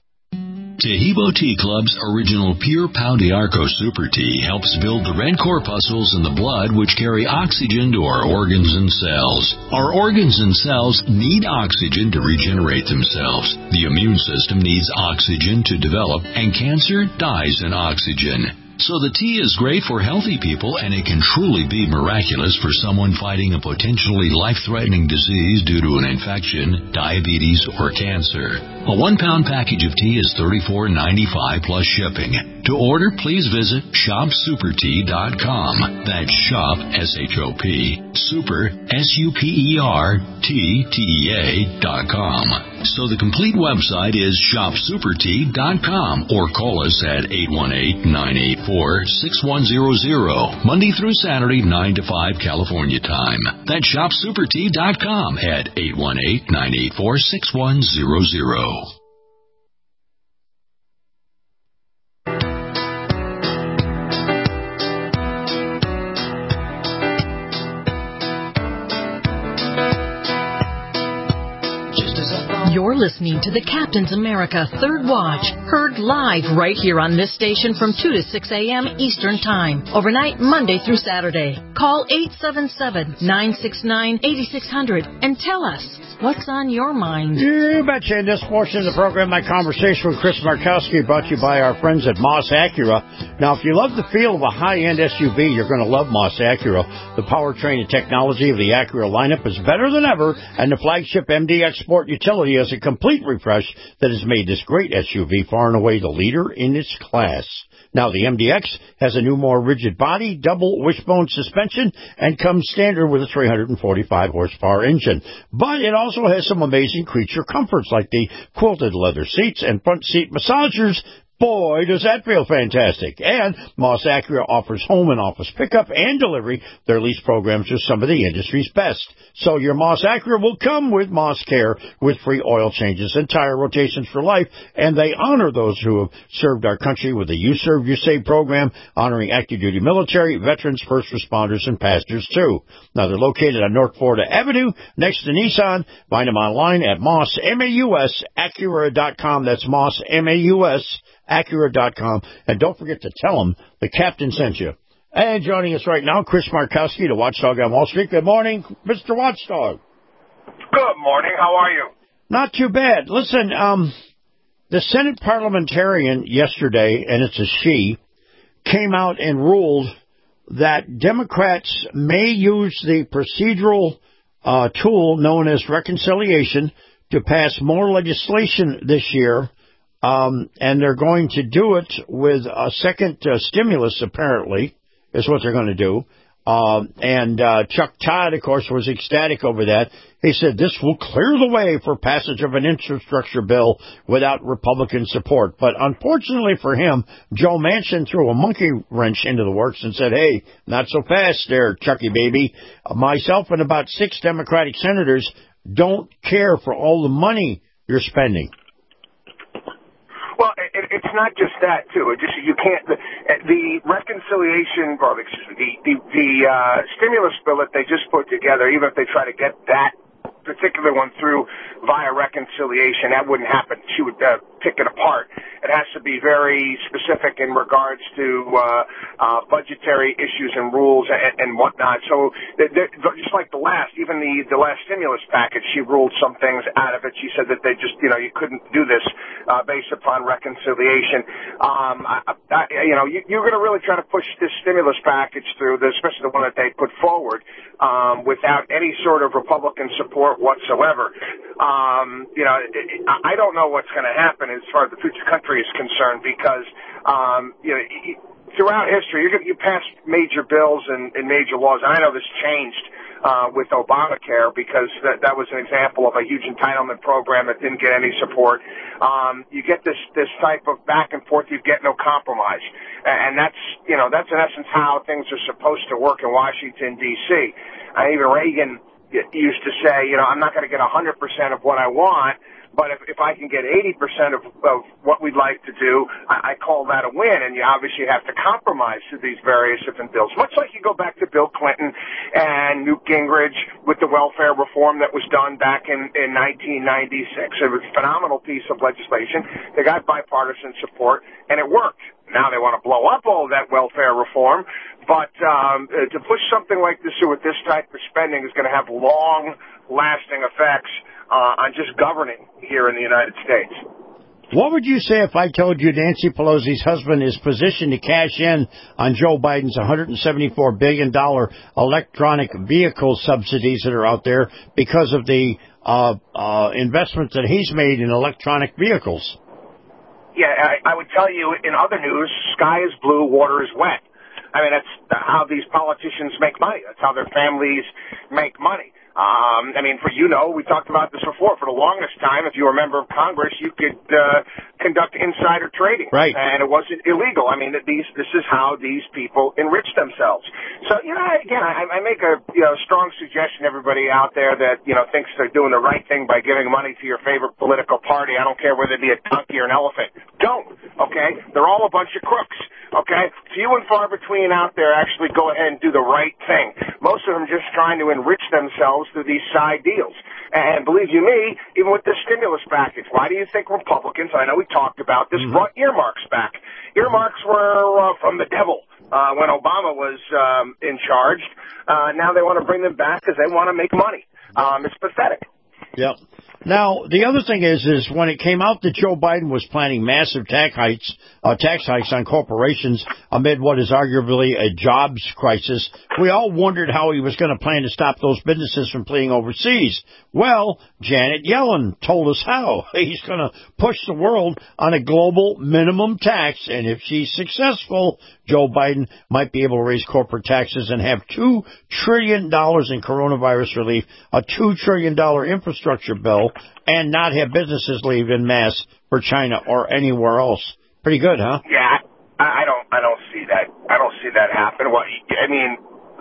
Tahibo Tea Club's original Pure Pau d'Arco Super Tea helps build the red corpuscles in the blood which carry oxygen to our organs and cells. Our organs and cells need oxygen to regenerate themselves. The immune system needs oxygen to develop, and cancer dies in oxygen. So the tea is great for healthy people, and it can truly be miraculous for someone fighting a potentially life-threatening disease due to an infection, diabetes, or cancer. A one-pound package of tea is thirty-four ninety-five plus shipping. To order, please visit shop super tea dot com. That's shop, S H O P, super, S U P E R, T, T E A, dot com. So the complete website is shop super tea dot com, or call us at eight one eight, nine eight four, six one zero zero, Monday through Saturday, nine to five California time. That's shop super tea dot com at eight one eight, nine eight four, six one zero zero. You're listening to the Captain's America Third Watch, heard live right here on this station from two to six a.m. Eastern Time, overnight Monday through Saturday. Call eight seven seven, nine six nine, eight six zero zero and tell us what's on your mind. You betcha. In this portion of the program, my conversation with Chris Markowski, brought to you by our friends at Moss Acura. Now, if you love the feel of a high-end S U V, you're going to love Moss Acura. The powertrain and technology of the Acura lineup is better than ever, and the flagship M D X Sport Utility is a complete refresh that has made this great S U V far and away the leader in its class. Now, the M D X has a new, more rigid body, double wishbone suspension, and comes standard with a three hundred forty-five horsepower engine. But it also has some amazing creature comforts like the quilted leather seats and front seat massagers. Boy, does that feel fantastic. And Moss Acura offers home and office pickup and delivery. Their lease programs are some of the industry's best. So your Moss Acura will come with Moss Care, with free oil changes and tire rotations for life. And they honor those who have served our country with the You Serve, You Save program, honoring active duty military, veterans, first responders, and pastors, too. Now, they're located on North Florida Avenue, next to Nissan. Find them online at Moss, M A U S, Acura dot com. That's Moss, M A U S, Acura dot com. And don't forget to tell them the captain sent you. And joining us right now, Chris Markowski, the Watchdog on Wall Street. Good morning, Mister Watchdog. Good morning. How are you? Not too bad. Listen, um, the Senate parliamentarian yesterday, and it's a she, came out and ruled that Democrats may use the procedural uh, tool known as reconciliation to pass more legislation this year Um, and they're going to do it with a second uh, stimulus, apparently, is what they're going to do. Um, and uh, Chuck Todd, of course, was ecstatic over that. He said this will clear the way for passage of an infrastructure bill without Republican support. But unfortunately for him, Joe Manchin threw a monkey wrench into the works and said, hey, not so fast there, Chucky baby. Uh, myself and about six Democratic senators don't care for all the money you're spending. Well, it, it's not just that, too. It just you can't the, the reconciliation, or excuse me, the the, the uh, stimulus bill that they just put together. Even if they try to get that particular one through via reconciliation, that wouldn't happen. She would uh, pick it apart. It has to be very specific in regards to uh, uh, budgetary issues and rules and, and whatnot. So they're, they're, just like the last, even the, the last stimulus package, she ruled some things out of it. She said that they just, you know, you couldn't do this uh, based upon reconciliation. Um, I, I, you know, you, you're going to really try to push this stimulus package through, the, especially the one that they put forward, um, without any sort of Republican support whatsoever. Um, you know, it, it, I don't know what's going to happen as far as the future country is concerned because, um, you know, throughout history, you're gonna, you pass major bills and, and major laws. And I know this changed uh, with Obamacare because that, that was an example of a huge entitlement program that didn't get any support. Um, you get this this type of back and forth. You get no compromise, and that's you know that's in essence how things are supposed to work in Washington D C. Uh, even Reagan used to say, you know, I'm not going to get one hundred percent of what I want, but if, if I can get eighty percent of, of what we'd like to do, I, I call that a win. And you obviously have to compromise to these various different bills. Much like you go back to Bill Clinton and Newt Gingrich with the welfare reform that was done back in, in nineteen ninety-six. It was a phenomenal piece of legislation. They got bipartisan support, and it worked. Now they want to blow up all of that welfare reform. But um, to push something like this through with this type of spending is going to have long-lasting effects uh, on just governing here in the United States. What would you say if I told you Nancy Pelosi's husband is positioned to cash in on Joe Biden's one hundred seventy-four billion dollars electronic vehicle subsidies that are out there because of the uh, uh, investment that he's made in electronic vehicles? Yeah, I, I would tell you in other news, sky is blue, water is wet. I mean, that's how these politicians make money. That's how their families make money. Um, I mean, for you know, we talked about this before. For the longest time, if you were a member of Congress, you could uh, conduct insider trading, right? And it wasn't illegal. I mean, these this is how these people enrich themselves. So, you know, again, I, I make a you know strong suggestion to everybody out there that you know thinks they're doing the right thing by giving money to your favorite political party. I don't care whether it be a donkey or an elephant. Don't. Okay, they're all a bunch of crooks. Okay, few and far between out there actually go ahead and do the right thing. Most of them just trying to enrich themselves through these side deals. And believe you me, even with the stimulus package, why do you think Republicans, I know we talked about this, mm-hmm. brought earmarks back? Earmarks were uh, from the devil uh, when Obama was um, in charge. Uh, now they want to bring them back because they want to make money. Um, it's pathetic. Yep. Now, the other thing is, is when it came out that Joe Biden was planning massive tax hikes, uh, tax hikes on corporations amid what is arguably a jobs crisis, we all wondered how he was going to plan to stop those businesses from fleeing overseas. Well, Janet Yellen told us how. He's going to push the world on a global minimum tax, and if she's successful, Joe Biden might be able to raise corporate taxes and have two trillion dollars in coronavirus relief, a two trillion dollars infrastructure bill, and not have businesses leave en masse for China or anywhere else. Pretty good, huh? Yeah, I, I don't, I don't see that. I don't see that happen. Well, I mean,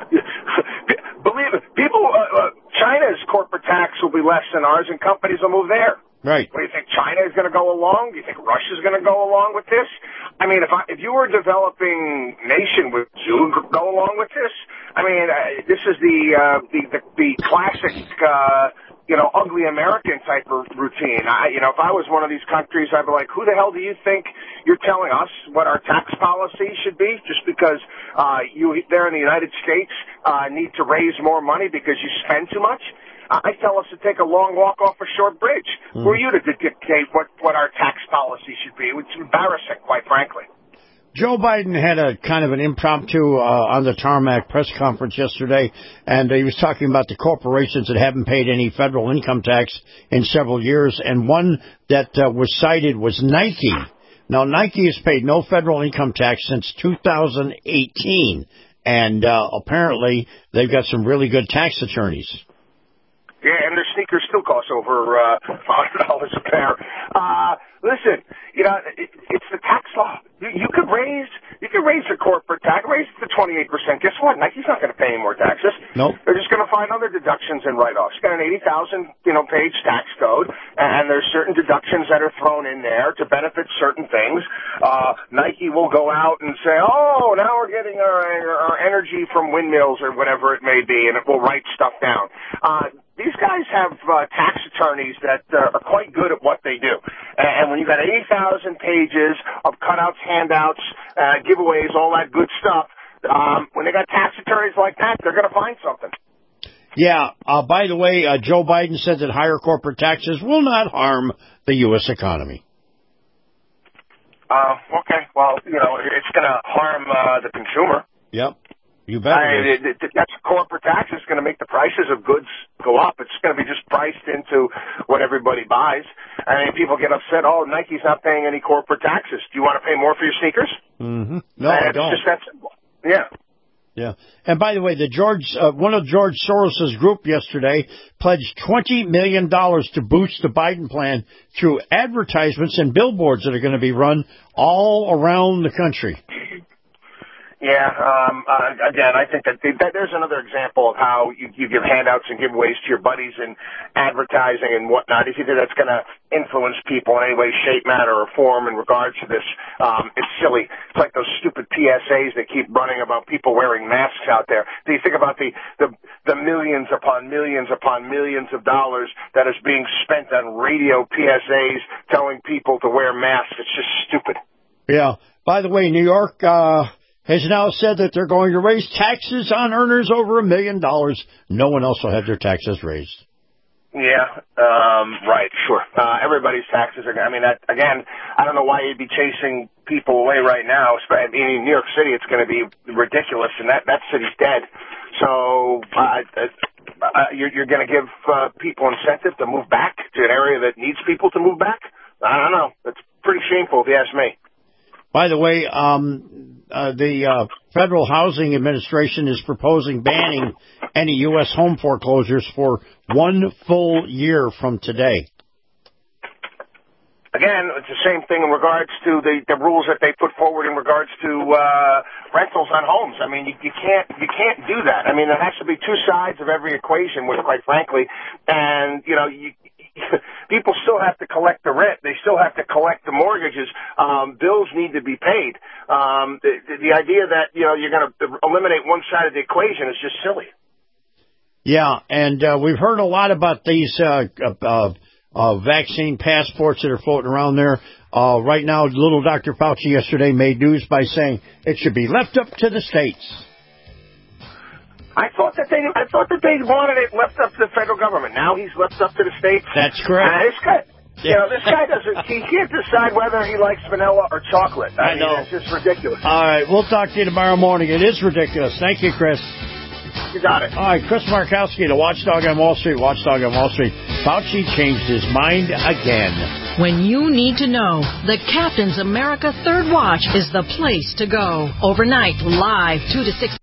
believe it, people. Uh, uh, China's corporate tax will be less than ours, and companies will move there. Right. What do you think? China is going to go along? Do you think Russia's going to go along with this? I mean, if I, if you were a developing nation, would you go along with this? I mean, uh, this is the uh, the, the the classic. Uh, you know, ugly American type of routine. I, you know, if I was one of these countries, I'd be like, who the hell do you think you're telling us what our tax policy should be just because uh, you there in the United States uh, need to raise more money because you spend too much? Uh, I tell us to take a long walk off a short bridge. Mm. Who are you to dictate what, what our tax policy should be? It's embarrassing, quite frankly. Joe Biden had a kind of an impromptu uh, on the tarmac press conference yesterday, and uh, he was talking about the corporations that haven't paid any federal income tax in several years, and one that uh, was cited was Nike. Now, Nike has paid no federal income tax since two thousand eighteen, and uh, apparently they've got some really good tax attorneys. Yeah, and their sneakers still cost over uh, five hundred dollars a pair. Uh, listen, you know, it, it's the tax law. You, you could raise, you could raise the corporate tax, raise it to twenty-eight percent. Guess what? Nike's not going to pay any more taxes. Nope. They're just going to find other deductions and write-offs. Got an eighty thousand, you know, page tax code, and there's certain deductions that are thrown in there to benefit certain things. Uh, Nike will go out and say, oh, now we're getting our, our energy from windmills or whatever it may be, and it will write stuff down. Uh, These guys have uh, tax attorneys that uh, are quite good at what they do. And when you've got eighty thousand pages of cutouts, handouts, uh, giveaways, all that good stuff, um, when they got tax attorneys like that, they're going to find something. Yeah. Uh, by the way, uh, Joe Biden said that higher corporate taxes will not harm the U S economy. Uh, okay. Well, you know, it's going to harm uh, the consumer. Yep. You bet. I, it, it, that's corporate tax. It's going to make the prices of goods go up. It's going to be just priced into what everybody buys. I mean, people get upset. Oh, Nike's not paying any corporate taxes. Do you want to pay more for your sneakers? Mm-hmm. No, and I it's don't. Just that simple. Yeah. Yeah. And by the way, the George, uh, one of George Soros's group yesterday pledged twenty million dollars to boost the Biden plan through advertisements and billboards that are going to be run all around the country. Yeah, um, uh, again, I think that, that there's another example of how you, you give handouts and giveaways to your buddies and advertising and whatnot. If you think that's going to influence people in any way, shape, matter, or form in regards to this, um, it's silly. It's like those stupid P S As that keep running about people wearing masks out there. Do you think about the, the, the millions upon millions upon millions of dollars that is being spent on radio P S As telling people to wear masks? It's just stupid. Yeah. By the way, New York, uh, has now said that they're going to raise taxes on earners over a million dollars. No one else will have their taxes raised. Yeah, um, right, sure. Uh, everybody's taxes are, I mean, that, again, I don't know why you'd be chasing people away right now. I mean, in New York City, it's going to be ridiculous, and that, that city's dead. So, uh, uh, you're, you're going to give uh, people incentive to move back to an area that needs people to move back? I don't know. It's pretty shameful, if you ask me. By the way, um, uh, the uh, Federal Housing Administration is proposing banning any U S home foreclosures for one full year from today. Again, it's the same thing in regards to the, the rules that they put forward in regards to uh, rentals on homes. I mean, you, you can't you can't do that. I mean, there has to be two sides of every equation, which, quite frankly, and you know, you, people still have to collect the rent. They still have to collect the mortgages. Um, bills need to be paid. Um, the, the idea that, you know, you're going to eliminate one side of the equation is just silly. Yeah, and uh, we've heard a lot about these uh, uh, uh, vaccine passports that are floating around there. Uh, right now, little Doctor Fauci yesterday made news by saying it should be left up to the states. I thought that they, I thought that they wanted it left up to the federal government. Now he's left up to the states. That's correct. Uh, this guy, you know, this guy doesn't. He can't decide whether he likes vanilla or chocolate. I, I mean, know. It's just ridiculous. All right, we'll talk to you tomorrow morning. It is ridiculous. Thank you, Chris. You got it. All right, Chris Markowski, the Watchdog on Wall Street. Watchdog on Wall Street. Fauci changed his mind again. When you need to know, the Captain's America Third Watch is the place to go. Overnight, live, two to six.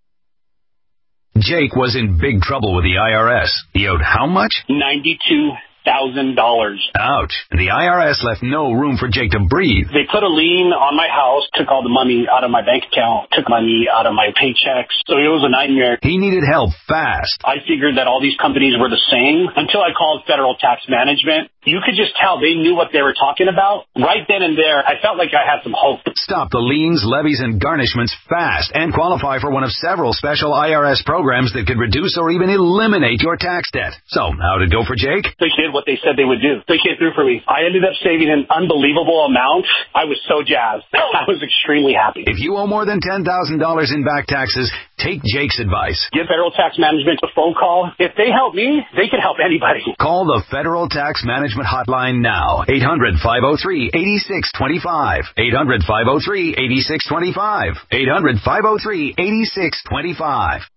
Jake was in big trouble with the I R S. He owed how much? ninety-two thousand dollars. Ouch. The I R S left no room for Jake to breathe. They put a lien on my house, took all the money out of my bank account, took money out of my paychecks. So it was a nightmare. He needed help fast. I figured that all these companies were the same until I called Federal Tax Management. You could just tell they knew what they were talking about. Right then and there, I felt like I had some hope. Stop the liens, levies, and garnishments fast and qualify for one of several special I R S programs that could reduce or even eliminate your tax debt. So, how'd it go for Jake? The kid did what they said they would do. They came through for me. I ended up saving an unbelievable amount. I was so jazzed. I was extremely happy. If you owe more than ten thousand dollars in back taxes, take Jake's advice. Give Federal Tax Management a phone call. If they help me, they can help anybody. Call the Federal Tax Management Hotline now. eight hundred, five oh three, eight six two five. eight hundred, five oh three, eight six two five. eight hundred, five oh three, eight six two five.